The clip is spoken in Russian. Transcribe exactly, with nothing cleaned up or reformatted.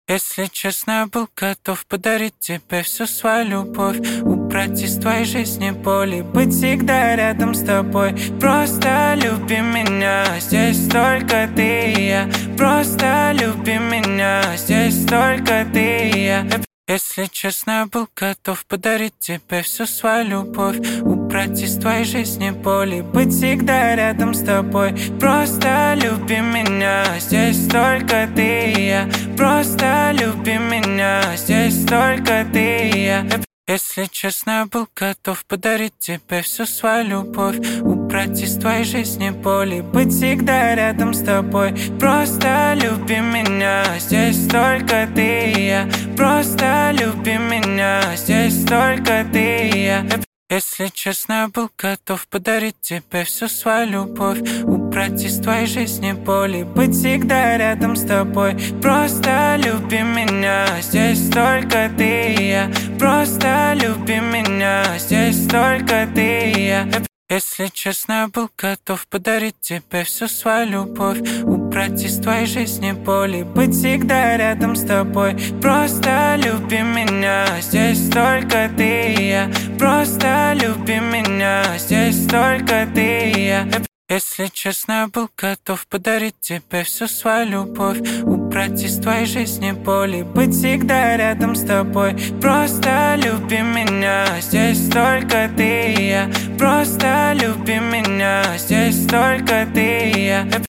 Если честно, я был готов подарить тебе всю свою любовь, убрать из твоей жизни боли, быть всегда рядом с тобой. Просто люби меня, здесь только ты и я. Просто люби меня, здесь только ты и я. Если честно, я был готов подарить тебе всю свою любовь, убрать из твоей жизни боли, быть всегда рядом с тобой. Просто люби меня, здесь только ты и я. Просто люби меня, здесь только ты и я. Если честно, я был готов подарить тебе всю свою любовь, убрать из твоей жизни боли, быть всегда рядом с тобой. Просто люби меня, здесь только ты и я. Просто люби меня, здесь только ты и я. Если честно, я был готов подарить тебе всю свою любовь, убрать из твоей жизни боли, быть всегда рядом с тобой. Просто люби меня, здесь только ты и я. Просто люби меня, здесь только ты и я. Если честно, я был готов подарить тебе всю свою любовь, убрать из твоей жизни боли, быть всегда рядом с тобой. Просто люби меня, здесь только ты и я. Просто люби меня, здесь только ты и я. Если честно, я был готов подарить тебе всю свою любовь, убрать из твоей жизни боли, быть всегда рядом с тобой. Просто люби меня, здесь только ты и я. Просто люби меня, здесь только ты и я.